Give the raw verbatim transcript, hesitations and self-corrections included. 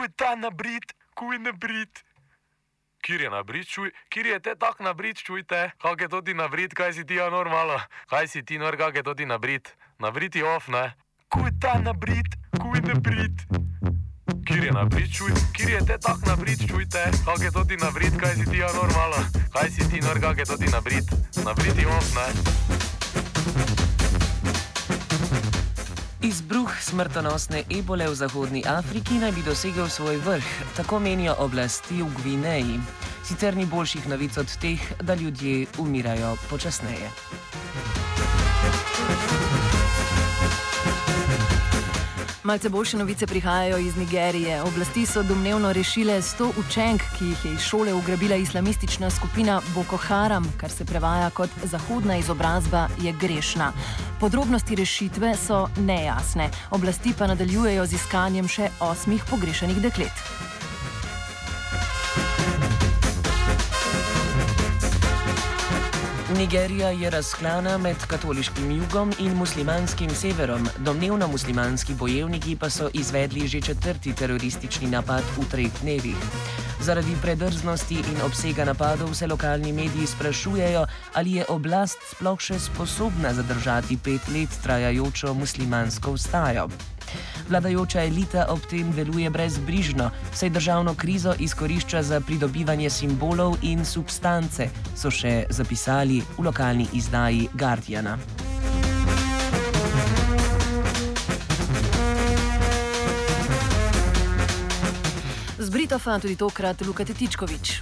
Kuj ta nabrit, kuj nabrit. Kjer je nabrit, čuj, kjer je te tak nabrit, čujte. Kak je to ti nabrit, kaj si ti ja normalo? Kaj si ti nor, kak je to ti nabrit? Nabrit je off, ne? Kuj ta nabrit, kuj nabrit. Kjer je nabrit, čuj, kjer je te tak nabrit, čujte. Kak je to ti nabrit, kaj si ti ja normalo? Kaj si ti nor, kak je to ti nabrit? Nabrit je off, ne? Izbruh smrtonosne ebole v Zahodni Afriki naj bi dosegel svoj vrh, tako menijo oblasti v Gvineji. Sicer ni boljših novic od teh, da ljudje umirajo počasneje. Malce boljše novice prihajajo iz Nigerije. Oblasti so domnevno rešile sto učenk, ki jih je iz šole ugrabila islamistična skupina Boko Haram, kar se prevaja kot zahodna izobrazba je grešna. Podrobnosti rešitve so nejasne. Oblasti pa nadaljujejo z iskanjem še osmih pogrešanih deklet. Nigerija je razklana med katoliškim jugom in muslimanskim severom. Domnevno muslimanski bojevniki pa so izvedli že četrti teroristični napad v treh dnevih. Zaradi predrznosti in obsega napadov se lokalni mediji sprašujejo, ali je oblast sploh še sposobna zadržati pet let trajajočo muslimansko vstajo. Vladajoča elita ob tem deluje brezbrižno, saj državno krizo izkorišča za pridobivanje simbolov in substance, so še zapisali v lokalni izdaji Guardiana. Z Britofa tudi tokrat Luka Tetičkovič.